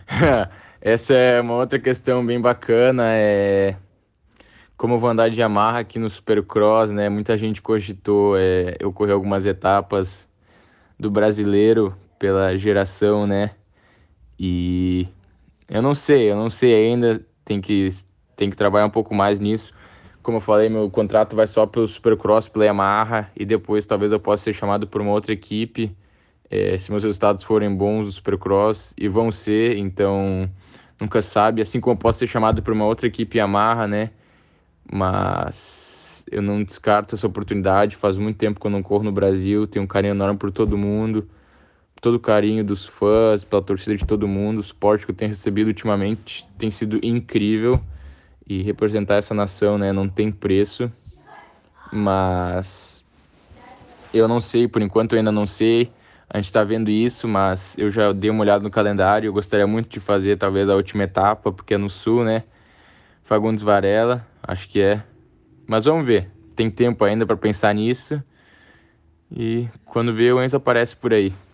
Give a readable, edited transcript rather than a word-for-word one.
Essa é uma outra questão bem bacana, como eu vou andar de Yamaha aqui no Supercross, né? Muita gente cogitou eu correr algumas etapas do brasileiro pela geração, né? E eu não sei ainda, tem que trabalhar um pouco mais nisso. Como eu falei, meu contrato vai só pelo Supercross, pela Yamaha, e depois talvez eu possa ser chamado por uma outra equipe, se meus resultados forem bons no Supercross, e vão ser, então nunca sabe. Assim como eu posso ser chamado por uma outra equipe Yamaha, né? Mas eu não descarto essa oportunidade. Faz muito tempo que eu não corro no Brasil, tenho um carinho enorme por todo mundo, todo o carinho dos fãs, pela torcida de todo mundo. O suporte que eu tenho recebido ultimamente tem sido incrível e representar essa nação, né, não tem preço. Mas eu não sei, por enquanto eu ainda não sei. A gente tá vendo isso, mas eu já dei uma olhada no calendário. Eu gostaria muito de fazer talvez a última etapa, porque é no sul, né? Fagundes Varela, acho que é. Mas vamos ver. Tem tempo ainda para pensar nisso. E quando vê, o Enzo aparece por aí.